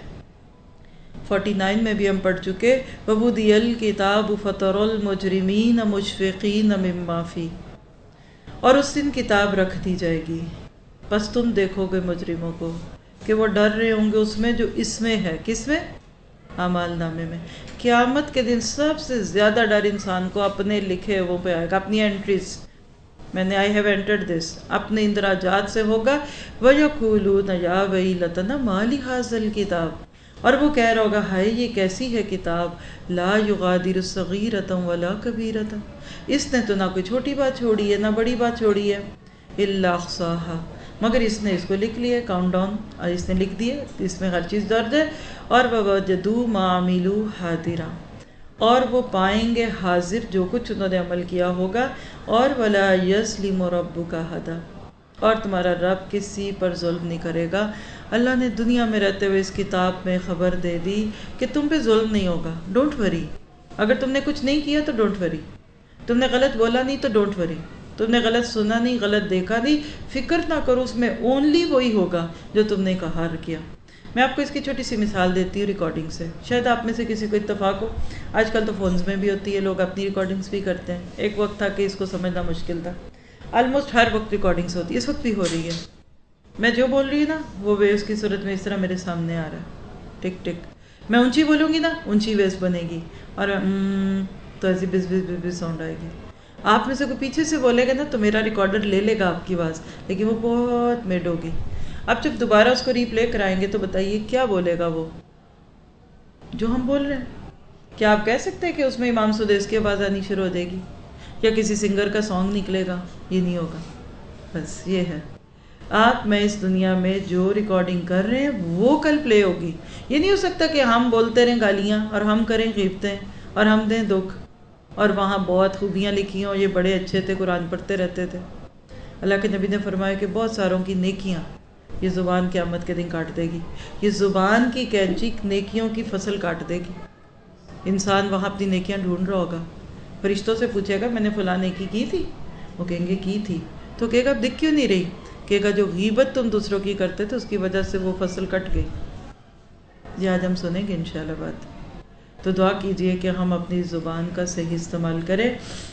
انچاس میں بھی ہم پڑھ چکے، وَوُضِعَ الْكِتَابُ فَتَرَى الْمُجْرِمِينَ مُشْفِقِينَ مِمَّا فِيهِ، اور اس دن کتاب رکھ دی جائے گی، بس تم دیکھو گے مجرموں کو کہ وہ ڈر رہے ہوں گے اس میں جو اس میں ہے، کس میں؟ اعمال نامے میں۔ قیامت کے دن سب سے زیادہ ڈر انسان کو اپنے لکھے وہ پہ آئے گا، اپنی انٹریز، میں نے آئی ہیو انٹرڈ دس، اپنے اندراجات سے ہوگا۔ وَيَقُولُونَ يَا وَيْلَتَنَا مَا لِهَٰذَا الْكِتَابِ، اور وہ کہہ رہا ہوگا ہائے یہ کیسی ہے کتاب، لا یغادر صغیرۃ ولا کبیرۃ، اس نے تو نہ کوئی چھوٹی بات چھوڑی ہے نہ بڑی بات چھوڑی ہے، الا احصاها، مگر اس نے اس کو لکھ لیا، کاؤنٹ ڈاؤن، اور اس نے لکھ دیا، اس میں ہر چیز درج ہے۔ اور ووجدوا ما عملوا حاضرا، اور وہ پائیں گے حاضر جو کچھ انہوں نے عمل کیا ہوگا۔ اور ولا یظلم ربک احدا، اور تمہارا رب کسی پر ظلم نہیں کرے گا۔ اللہ نے دنیا میں رہتے ہوئے اس کتاب میں خبر دے دی کہ تم پہ ظلم نہیں ہوگا، ڈونٹ وری۔ اگر تم نے کچھ نہیں کیا تو ڈونٹ وری، تم نے غلط بولا نہیں تو ڈونٹ وری، تم نے غلط سنا نہیں، غلط دیکھا نہیں، فکر نہ کرو، اس میں اونلی وہی ہوگا جو تم نے کہا کیا۔ میں آپ کو اس کی چھوٹی سی مثال دیتی ہوں ریکارڈنگ سے، شاید آپ میں سے کسی کو اتفاق ہو، آج کل تو فونز میں بھی ہوتی ہے، لوگ اپنی ریکارڈنگز بھی کرتے ہیں، ایک وقت تھا کہ اس کو سمجھنا مشکل تھا، آلموسٹ ہر وقت ریکارڈنگز ہوتی ہے، اس وقت بھی ہو رہی ہے۔ میں جو بول رہی ہوں نا وہ ویوز کی صورت میں اس طرح میرے سامنے آ رہا ہے، ٹک ٹک، میں اونچی بولوں گی نا اونچی ویوز بنے گی، اور تو ایسی بز بز بز بز ساؤنڈ آئے گی۔ آپ میں سے کوئی پیچھے سے بولے گا نا تو میرا ریکارڈر لے لے گا آپ کی آواز، لیکن وہ بہت میڈ ہوگی۔ اب جب دوبارہ اس کو ری پلے کرائیں گے تو بتائیے کیا بولے گا وہ جو ہم بول رہے ہیں؟ کیا آپ کہہ سکتے ہیں کہ اس میں امام سدیس کی آواز آنی شروع ہو جائے گی یا کسی سنگر کا سانگ نکلے گا؟ یہ نہیں ہوگا۔ بس یہ ہے، آپ میں اس دنیا میں جو ریکارڈنگ کر رہے ہیں وہ کل پلے ہوگی۔ یہ نہیں ہو سکتا کہ ہم بولتے رہیں گالیاں اور ہم کریں غیبتیں اور ہم دیں دکھ، اور وہاں بہت خوبیاں لکھی ہوں، یہ بڑے اچھے تھے، قرآن پڑھتے رہتے تھے۔ اللہ کے نبی نے فرمایا کہ بہت ساروں کی نیکیاں یہ زبان قیامت کے دن کاٹ دے گی، یہ زبان کی کینچی نیکیوں کی فصل کاٹ دے گی۔ انسان وہاں اپنی نیکیاں ڈھونڈ رہا ہوگا، فرشتوں سے پوچھے گا میں نے فلاں نیکی کی تھی، وہ کہیں گے کی تھی، تو کہے گا اب دکھ کیوں نہیں رہی؟ کہ اگر جو غیبت تم دوسروں کی کرتے تھے اس کی وجہ سے وہ فصل کٹ گئی. یہ آج ہم سنیں گے انشاءاللہ بات. تو دعا کیجئے کہ ہم اپنی زبان کا صحیح استعمال کریں.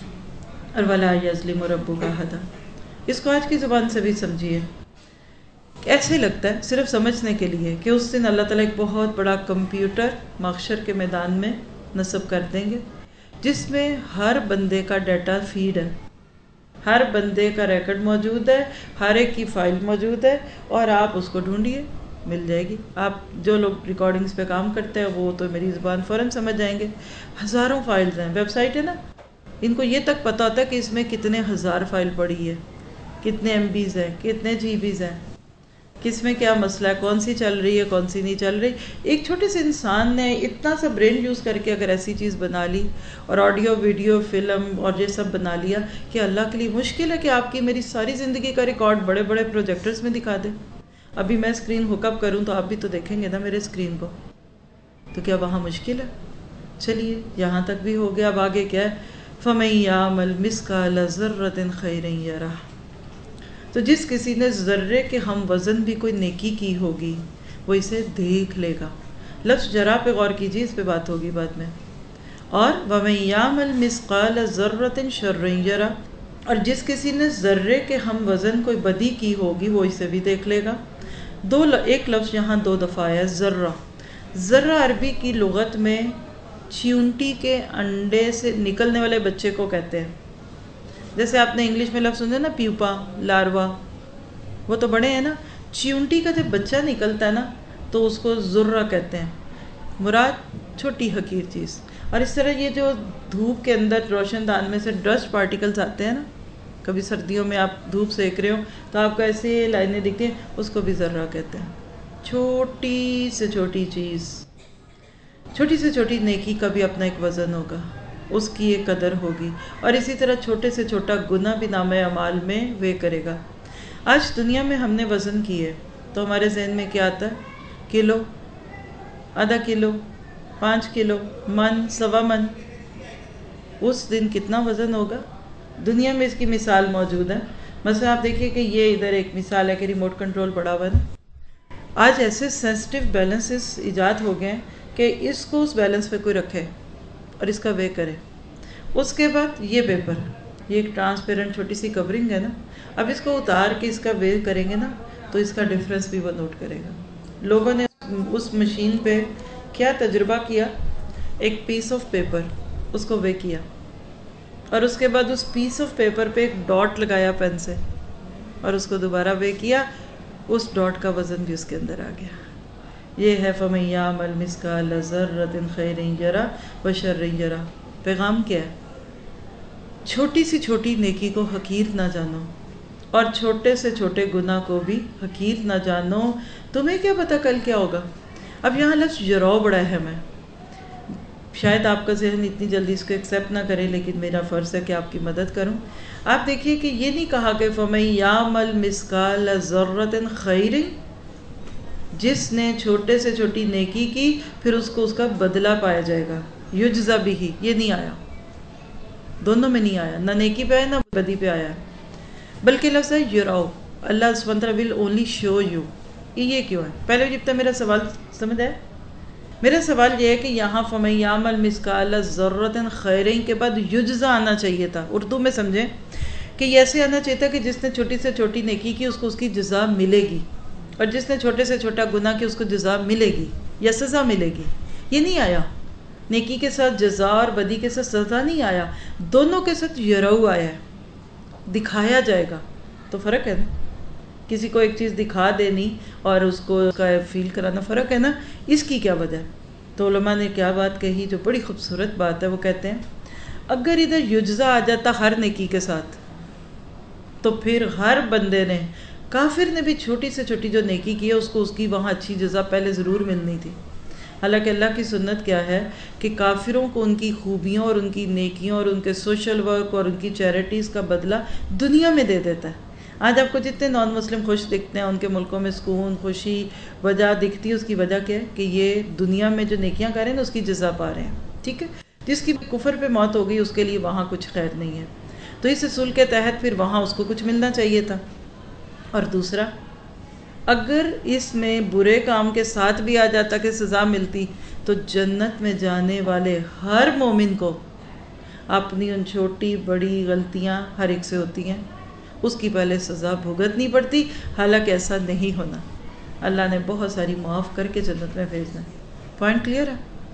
اور وَلَا يَظْلِمُ رَبُّكَ أَحَدًا، اس کو آج کی زبان سے بھی سمجھیے. ایسے لگتا ہے صرف سمجھنے کے لیے کہ اس دن اللہ تعالیٰ ایک بہت بڑا کمپیوٹر محشر کے میدان میں نصب کر دیں گے، جس میں ہر بندے کا ڈیٹا فیڈ ہے، ہر بندے کا ریکارڈ موجود ہے، ہر ایک کی فائل موجود ہے، اور آپ اس کو ڈھونڈیے مل جائے گی. آپ جو لوگ ریکارڈنگز پہ کام کرتے ہیں وہ تو میری زبان فوراً سمجھ جائیں گے. ہزاروں فائلز ہیں، ویب سائٹ ہے نا، ان کو یہ تک پتہ ہوتا ہے کہ اس میں کتنے ہزار فائل پڑی ہے، کتنے ایم بیز ہیں، کتنے جی بیز ہیں، کس میں کیا مسئلہ ہے، کون سی چل رہی ہے کون سی نہیں چل رہی. ایک چھوٹے سے انسان نے اتنا سا برین یوز کر کے اگر ایسی چیز بنا لی، اور آڈیو ویڈیو فلم اور یہ سب بنا لیا، کہ اللہ کے لیے مشکل ہے کہ آپ کی میری ساری زندگی کا ریکارڈ بڑے بڑے پروجیکٹرز میں دکھا دے. ابھی میں اسکرین ہک اپ کروں تو آپ بھی تو دیکھیں گے نا میرے اسکرین کو، تو کیا وہاں مشکل ہے؟ چلیے یہاں تک بھی ہو گیا. اب آگے کیا ہے؟ فَمَن يَعْمَلْ مِثْقَالَ ذَرَّةٍ خَيْرًا يَرَهُ، تو جس کسی نے ذرے کے ہم وزن بھی کوئی نیکی کی ہوگی وہ اسے دیکھ لے گا. لفظ جرا پہ غور کیجیے، اس پہ بات ہوگی بعد میں. اور وَمَن يَعْمَلْ مِثْقَالَ ذَرَّةٍ شَرًّا يَرَهُ، اور جس کسی نے ذرے کے ہم وزن کوئی بدی کی ہوگی وہ اسے بھی دیکھ لے گا. دو ایک لفظ یہاں دو دفعہ آیا ہے، ذرہ. ذرہ عربی کی لغت میں چیونٹی کے انڈے سے نکلنے والے بچے کو کہتے ہیں. جیسے آپ نے انگلش میں لفظ سنے نا، پیوپا، لاروا، وہ تو بڑے ہیں نا. چیونٹی کا جب بچہ نکلتا ہے نا تو اس کو ذرہ کہتے ہیں، مراد چھوٹی حقیر چیز. اور اس طرح یہ جو دھوپ کے اندر روشن دان میں سے ڈسٹ پارٹیکلز آتے ہیں نا، کبھی سردیوں میں آپ دھوپ سیک رہے ہو تو آپ کو ایسے لائنیں دکھتی ہیں، اس کو بھی ذرہ کہتے ہیں. چھوٹی سے چھوٹی چیز، چھوٹی سے چھوٹی نیکی کا بھی اپنا ایک وزن ہوگا، اس کی ایک قدر ہوگی. اور اسی طرح چھوٹے سے چھوٹا گناہ بھی نامہ اعمال میں وے کرے گا. آج دنیا میں ہم نے وزن کیے تو ہمارے ذہن میں کیا آتا ہے؟ کلو، آدھا کلو، پانچ کلو، من، سوا من. اس دن کتنا وزن ہوگا؟ دنیا میں اس کی مثال موجود ہے. مثلا آپ دیکھیے کہ یہ ادھر ایک مثال ہے کہ ریموٹ کنٹرول پڑا ہوا ہے نا. آج ایسے سینسٹیو بیلنسز ایجاد ہو گئے ہیں کہ اس کو اس بیلنس پہ کوئی رکھے اور اس کا وے کرے. اس کے بعد یہ پیپر، یہ ایک ٹرانسپیرنٹ چھوٹی سی کورنگ ہے نا، اب اس کو اتار کے اس کا وے کریں گے نا تو اس کا ڈفرینس بھی وہ نوٹ کرے گا. لوگوں نے اس مشین پہ کیا تجربہ کیا؟ ایک پیس آف پیپر، اس کو وے کیا، اور اس کے بعد اس پیس آف پیپر پہ ایک ڈاٹ لگایا پین سے، اور اس کو دوبارہ وے کیا، اس ڈاٹ کا وزن بھی اس کے اندر آ گیا. یہ ہے فَمَن يَعْمَلْ مِثْقَالَ ذَرَّةٍ خَيْرًا يَرَهُ وَشَرًّا يَرَهُ. پیغام کیا ہے؟ چھوٹی سی چھوٹی نیکی کو حقیر نہ جانو، اور چھوٹے سے چھوٹے گناہ کو بھی حقیر نہ جانو. تمہیں کیا پتا کل کیا ہوگا؟ اب یہاں لفظ یراؤ بڑا اہم ہے. شاید آپ کا ذہن اتنی جلدی اس کو ایکسیپٹ نہ کرے، لیکن میرا فرض ہے کہ آپ کی مدد کروں. آپ دیکھیے کہ یہ نہیں کہا کہ فَمَن يَعْمَلْ مِثْقَالَ ذَرَّةٍ خَيْرٍ، جس نے چھوٹے سے چھوٹی نیکی کی پھر اس کو اس کا بدلہ پایا جائے گا، یجزا بہ. یہ نہیں آیا، دونوں میں نہیں آیا، نہ نیکی پہ آیا نہ بدی پہ آیا، بلکہ لفظ ہے یراؤ. اللہ سبحانہ وتعالیٰ will only show you. یہ کیوں ہے؟ پہلے جب تک میرا سوال سمجھ آیا؟ میرا سوال یہ ہے کہ یہاں فَمَن يَعْمَلْ مِثْقَالَ ذَرَّةٍ خَيْرٍ کے بعد یجزا آنا چاہیے تھا. اردو میں سمجھیں کہ یہ ایسے آنا چاہیے تھا کہ جس نے چھوٹی سے چھوٹی نیکی کی اس کو اس کی جزا ملے گی، اور جس نے چھوٹے سے چھوٹا گناہ کی اس کو جزا ملے گی یا سزا ملے گی. یہ نہیں آیا. نیکی کے ساتھ جزا اور بدی کے ساتھ سزا نہیں آیا، دونوں کے ساتھ یراؤ آیا ہے، دکھایا جائے گا. تو فرق ہے نا، کسی کو ایک چیز دکھا دینی اور اس کو اس کا فیل کرانا، فرق ہے نا. اس کی کیا وجہ ہے؟ تو علماء نے کیا بات کہی جو بڑی خوبصورت بات ہے. وہ کہتے ہیں اگر ادھر یجزا آ جاتا ہر نیکی کے ساتھ تو پھر ہر بندے نے، کافر نے بھی چھوٹی سے چھوٹی جو نیکی کی ہے اس کو اس کی وہاں اچھی جزا پہلے ضرور ملنی تھی. حالانکہ اللہ کی سنت کیا ہے کہ کافروں کو ان کی خوبیوں اور ان کی نیکیوں اور ان کے سوشل ورک اور ان کی چیریٹیز کا بدلہ دنیا میں دے دیتا ہے. آج آپ کو جتنے نان مسلم خوش دکھتے ہیں، ان کے ملکوں میں سکون، خوشی، وجہ دکھتی ہے، اس کی وجہ کیا ہے کہ یہ دنیا میں جو نیکیاں کر رہے ہیں اس کی جزا پا رہے ہیں. ٹھیک ہے، جس کی کفر پہ موت ہو گئی اس کے لیے وہاں کچھ خیر نہیں ہے. تو اس اصول کے تحت پھر وہاں اس کو کچھ ملنا چاہیے تھا. اور دوسرا، اگر اس میں برے کام کے ساتھ بھی آ جاتا کہ سزا ملتی تو جنت میں جانے والے ہر مومن کو اپنی ان چھوٹی بڑی غلطیاں ہر ایک سے ہوتی ہیں، اس کی پہلے سزا بھگتنی پڑتی، حالانکہ ایسا نہیں ہونا، اللہ نے بہت ساری معاف کر کے جنت میں بھیجنا ہے۔ پوائنٹ کلیئر ہے؟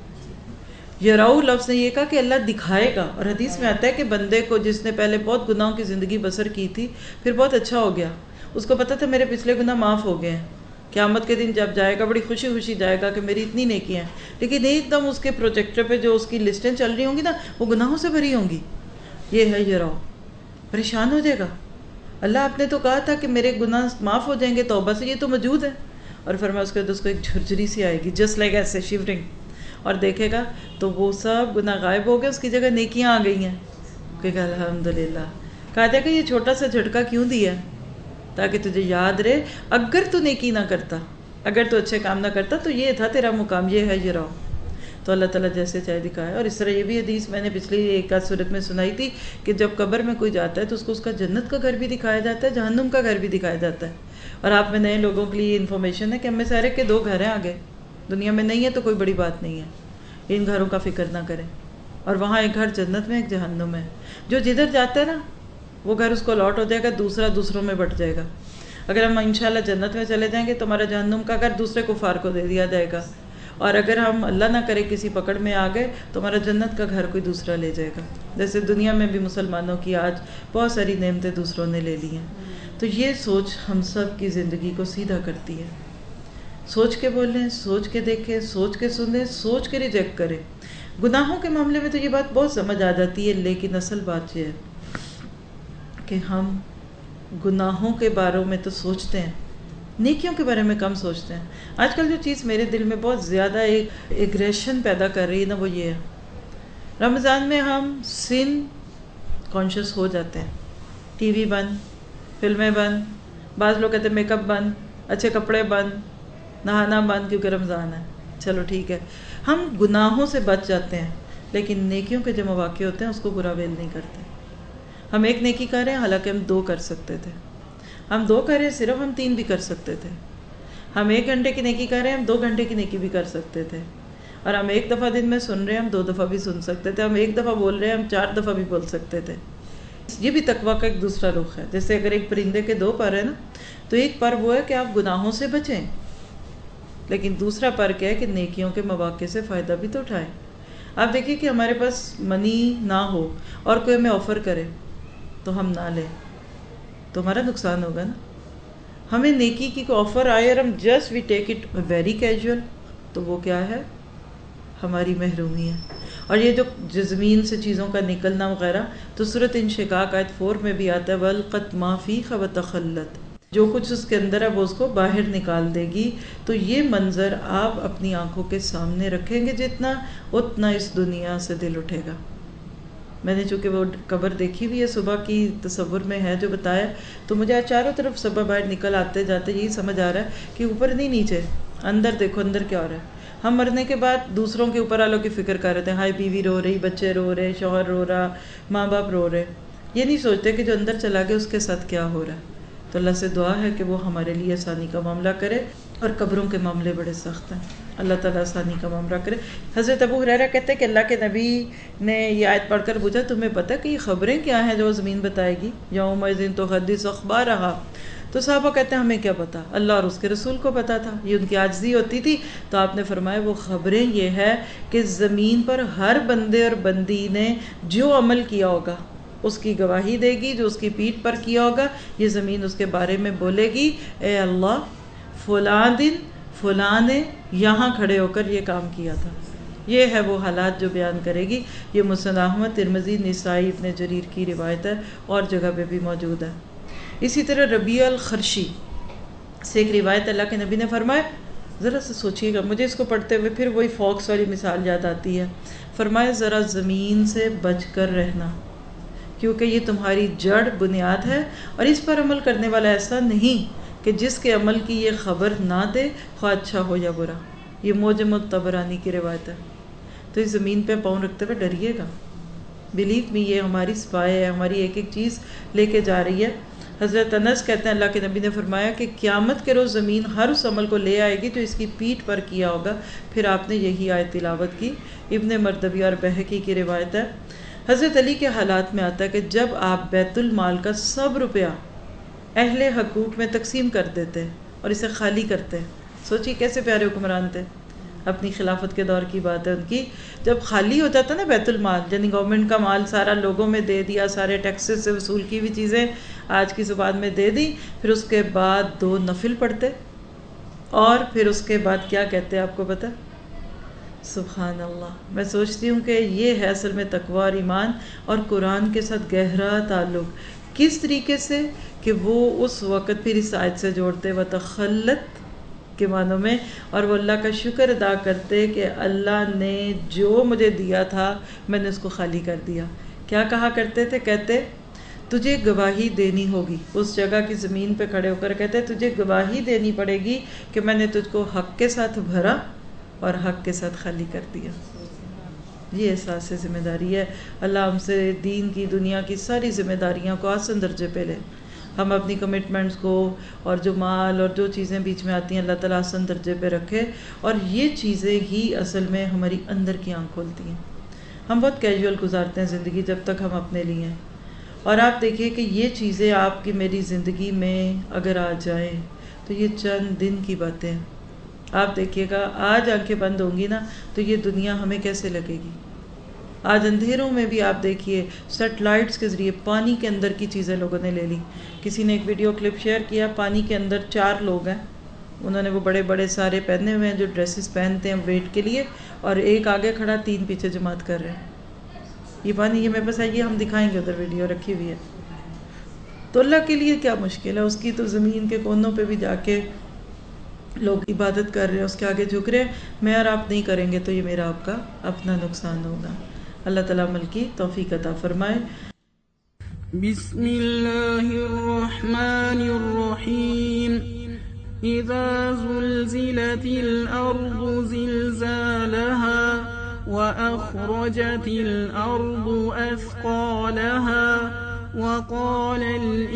یراؤ لفظ نے یہ کہا کہ اللہ دکھائے گا، اور حدیث میں آتا ہے کہ بندے کو جس نے پہلے بہت گناہوں کی زندگی بسر کی تھی پھر بہت اچھا ہو گیا، اس کو پتا تھا میرے پچھلے گناہ معاف ہو گئے ہیں، قیامت کے دن جب جائے گا بڑی خوشی خوشی جائے گا کہ میری اتنی نیکیاں ہیں، لیکن ایک دم اس کے پروجیکٹر پہ جو اس کی لسٹیں چل رہی ہوں گی نا وہ گناہوں سے بھری ہوں گی۔ یہ ہے یراؤ، پریشان ہو جائے گا۔ اللہ آپ نے تو کہا تھا کہ میرے گناہ معاف ہو جائیں گے توبہ سے، یہ تو موجود ہے، اور فرمایا اس کے بعد اس کو ایک جھرجھری سی آئے گی، جسٹ لائک ایسے شیورنگ، اور دیکھے گا تو وہ سب گناہ غائب ہو گئے، اس کی جگہ نیکیاں آ گئی ہیں، کہ الحمدللہ۔ کہا جائے کہ یہ چھوٹا سا جھٹکا کیوں دیا ہے؟ تاکہ تجھے یاد رہے اگر تو نیکی نہ کرتا، اگر تو اچھے کام نہ کرتا تو یہ تھا تیرا مقام، یہ ہے یراؤ۔ تو اللہ تعالیٰ جیسے چاہے دکھائے۔ اور اس طرح یہ بھی حدیث میں نے پچھلی ایک آدھ صورت میں سنائی تھی کہ جب قبر میں کوئی جاتا ہے تو اس کو اس کا جنت کا گھر بھی دکھایا جاتا ہے، جہنم کا گھر بھی دکھایا جاتا ہے۔ اور آپ میں نئے لوگوں کے لیے انفارمیشن ہے کہ ہم میں سارے کے دو گھر ہیں آگے، دنیا میں نہیں ہے تو کوئی بڑی بات نہیں ہے، ان گھروں کا فکر نہ کریں۔ اور وہاں ایک گھر جنت میں، ایک جہنم ہے۔ جو جدھر جاتا ہے نا وہ گھر اس کو لاٹ ہو جائے گا، دوسرا دوسروں میں بٹ جائے گا۔ اگر ہم انشاءاللہ جنت میں چلے جائیں گے تو ہمارا جہنم کا گھر دوسرے کفار کو دے دیا جائے گا، اور اگر ہم اللہ نہ کرے کسی پکڑ میں آ گئے تو ہمارا جنت کا گھر کوئی دوسرا لے جائے گا۔ جیسے دنیا میں بھی مسلمانوں کی آج بہت ساری نعمتیں دوسروں نے لے لی ہیں۔ تو یہ سوچ ہم سب کی زندگی کو سیدھا کرتی ہے۔ سوچ کے بولیں، سوچ کے دیکھیں، سوچ کے سنیں، سوچ کے ریجیکٹ کریں۔ گناہوں کے معاملے میں تو یہ بات بہت سمجھ آ جاتی ہے، لیکن اصل بات یہ ہے کہ ہم گناہوں کے بارے میں تو سوچتے ہیں، نیکیوں کے بارے میں کم سوچتے ہیں۔ آج کل جو چیز میرے دل میں بہت زیادہ ایک ایگریشن پیدا کر رہی ہے نا وہ یہ ہے، رمضان میں ہم سن کانشیس ہو جاتے ہیں، ٹی وی بند، فلمیں بند، بعض لوگ کہتے ہیں میک اپ بند، اچھے کپڑے بند، نہانا بند کیونکہ رمضان ہے، چلو ٹھیک ہے۔ ہم گناہوں سے بچ جاتے ہیں لیکن نیکیوں کے جو مواقع ہوتے ہیں اس کو برا ویل نہیں کرتے۔ ہم ایک نیکی کر رہے ہیں حالانکہ ہم دو کر سکتے تھے، ہم دو کر رہے ہیں صرف ہم تین بھی کر سکتے تھے، ہم ایک گھنٹے کی نیکی کر رہے ہیں ہم دو گھنٹے کی نیکی بھی کر سکتے تھے، اور ہم ایک دفعہ دن میں سن رہے ہیں ہم دو دفعہ بھی سن سکتے تھے، ہم ایک دفعہ بول رہے ہیں ہم چار دفعہ بھی بول سکتے تھے۔ یہ بھی تقویٰ کا ایک دوسرا رخ ہے۔ جیسے اگر ایک پرندے کے دو پر ہیں نا تو ایک پر وہ ہے کہ آپ گناہوں سے بچیں، لیکن دوسرا پر کیا ہے کہ نیکیوں کے مواقع سے فائدہ بھی تو اٹھائیں۔ آپ دیکھیے کہ ہمارے پاس منی نہ ہو اور کوئی ہمیں آفر کرے تو ہم نہ لیں تو ہمارا نقصان ہوگا نا۔ ہمیں نیکی کی کوئی آفر آئے اور ہم just we take it very casual تو وہ کیا ہے؟ ہماری محرومی ہے۔ اور یہ جو زمین سے چیزوں کا نکلنا وغیرہ تو سورۃ انشقاق آیت فور میں بھی آتا ہے وَالْقَتْ مَا فِيهَا وَتَخَلَّتْ، جو کچھ اس کے اندر ہے وہ اس کو باہر نکال دے گی۔ تو یہ منظر آپ اپنی آنکھوں کے سامنے رکھیں گے جتنا اتنا اس دنیا سے دل اٹھے گا۔ میں نے چونکہ وہ قبر دیکھی بھی ہے، صبح کی تصور میں ہے جو بتایا، تو مجھے چاروں طرف صبح باہر نکل آتے جاتے یہی سمجھ آ رہا ہے کہ اوپر نہیں نیچے، اندر دیکھو اندر کیا ہو رہا ہے۔ ہم مرنے کے بعد دوسروں کے اوپر والوں کی فکر کر رہے تھے، ہائے بیوی رو رہی، بچے رو رہے، شوہر رو رہا، ماں باپ رو رہے، یہ نہیں سوچتے کہ جو اندر چلا گیا اس کے ساتھ کیا ہو رہا ہے۔ تو اللہ سے دعا ہے کہ وہ ہمارے لیے آسانی کا معاملہ کرے، اور قبروں کے معاملے بڑے سخت ہیں، اللہ تعالیٰ آسانی کا معاملہ کرے۔ حضرت ابو ہریرہ کہتے ہیں کہ اللہ کے نبی نے یہ آیت پڑھ کر پوچھا تمہیں پتہ کہ یہ خبریں کیا ہیں جو زمین بتائے گی، یومئذ تحدث اخبارہا؟ تو صحابہ کہتے ہیں ہمیں کیا پتا، اللہ اور اس کے رسول کو پتا تھا، یہ ان کی عاجزی ہوتی تھی۔ تو آپ نے فرمایا وہ خبریں یہ ہے کہ زمین پر ہر بندے اور بندی نے جو عمل کیا ہوگا اس کی گواہی دے گی، جو اس کی پیٹھ پر کیا ہوگا یہ زمین اس کے بارے میں بولے گی، اے اللہ فلاں دن فلاں نے یہاں کھڑے ہو کر یہ کام کیا تھا۔ یہ ہے وہ حالات جو بیان کرے گی۔ یہ مسند احمد، ترمذی، نسائی، ابن جریر کی روایت ہے، اور جگہ پہ بھی موجود ہے۔ اسی طرح ربیع الخرشی سے ایک روایت، اللہ کے نبی نے فرمایا، ذرا سے سوچیے گا، مجھے اس کو پڑھتے ہوئے پھر وہی فاکس والی مثال یاد آتی ہے۔ فرمایا ذرا زمین سے بچ کر رہنا، کیونکہ یہ تمہاری جڑ بنیاد ہے، اور اس پر عمل کرنے والا ایسا نہیں کہ جس کے عمل کی یہ خبر نہ دے، خواہ اچھا ہو یا برا۔ یہ معجم الطبرانی کی روایت ہے۔ تو اس زمین پہ پاؤں رکھتے ہوئے ڈریے گا، بلیو می یہ ہماری سپائے ہے، ہماری ایک ایک چیز لے کے جا رہی ہے۔ حضرت انس کہتے ہیں اللہ کے نبی نے فرمایا کہ قیامت کے روز زمین ہر اس عمل کو لے آئے گی جو اس کی پیٹھ پر کیا ہوگا۔ پھر آپ نے یہی آیت تلاوت کی۔ ابن مردوی اور بہقی کی روایت ہے۔ حضرت علی کے حالات میں آتا ہے کہ جب آپ بیت المال کا سب روپیہ اہل حقوق میں تقسیم کر دیتے اور اسے خالی کرتے، سوچی کیسے پیارے حکمران تھے، اپنی خلافت کے دور کی بات ہے ان کی، جب خالی ہو جاتا نا بیت المال، یعنی گورنمنٹ کا مال سارا لوگوں میں دے دیا، سارے ٹیکسز سے وصول کی ہوئی چیزیں آج کی زبان میں دے دی، پھر اس کے بعد دو نفل پڑھتے، اور پھر اس کے بعد کیا کہتے ہیں آپ کو پتہ؟ سبحان اللہ۔ میں سوچتی ہوں کہ یہ ہے اصل میں تقوی اور ایمان اور قرآن کے ساتھ گہرا تعلق، کس طریقے سے کہ وہ اس وقت پھر اس آیت سے جوڑتے وَتَخَلَّتْ کے معنوں میں، اور وہ اللہ کا شکر ادا کرتے کہ اللہ نے جو مجھے دیا تھا میں نے اس کو خالی کر دیا۔ کیا کہا کرتے تھے؟ کہتے تجھے گواہی دینی ہوگی، اس جگہ کی زمین پہ کھڑے ہو کر کہتے تجھے گواہی دینی پڑے گی کہ میں نے تجھ کو حق کے ساتھ بھرا اور حق کے ساتھ خالی کر دیا۔ یہ احساس ذمہ داری ہے۔ اللہ ہم سے دین کی، دنیا کی ساری ذمہ داریاں کو آسان درجے پہ لے، ہم اپنی کمٹمنٹس کو اور جو مال اور جو چیزیں بیچ میں آتی ہیں اللہ تعالیٰ آسان درجے پہ رکھے، اور یہ چیزیں ہی اصل میں ہماری اندر کی آنکھ کھولتی ہیں۔ ہم بہت کیجول گزارتے ہیں زندگی جب تک ہم اپنے لیے ہیں، اور آپ دیکھیے کہ یہ چیزیں آپ کی میری زندگی میں اگر آ جائیں تو یہ چند دن کی باتیں ہیں۔ آپ دیکھیے گا آج آنکھیں بند ہوں گی نا تو یہ دنیا ہمیں کیسے لگے گی۔ آج اندھیروں میں بھی آپ دیکھیے سیٹلائٹس کے ذریعے پانی کے اندر کی چیزیں لوگوں نے لے لی۔ کسی نے ایک ویڈیو کلپ شیئر کیا، پانی کے اندر چار لوگ ہیں، انہوں نے وہ بڑے بڑے سارے پہنے ہوئے ہیں جو ڈریسز پہنتے ہیں ویٹ کے لیے، اور ایک آگے کھڑا، تین پیچھے جماعت کر رہے ہیں۔ یہ پانی یہ میرے پاس آئیے، ہم دکھائیں گے، ادھر ویڈیو رکھی ہوئی ہے۔ تو اللہ کے لیے کیا مشکل ہے، اس کی تو زمین کے کونوں پہ بھی جا کے لوگ عبادت کر رہے ہیں، اس کے آگے جھک رہے ہیں۔ میں اور آپ نہیں کریں گے تو یہ میرا آپ کا اپنا نقصان ہوگا۔ اللہ تعالیٰ عمل کی توفیق عطا فرمائے۔ بسم اللہ الرحمن الرحیم۔ اذا زلزلت الارض زلزالها واخرجت الارض اثقالها وقال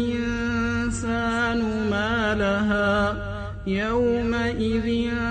الانسان ما لها يومئذ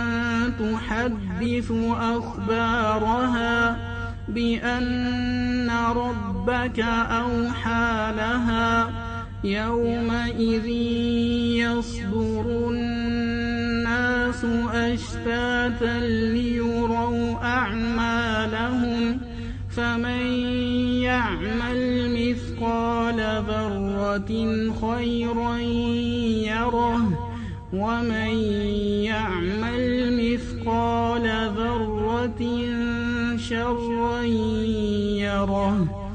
تحدث أخبارها بأن ربك أوحى لها يومئذ يصدر الناس أشتاتا ليروا أعمالهم فمن يعمل مثقال ذرة خيرا يره ومن يعمل مثقال ذرة شرا يره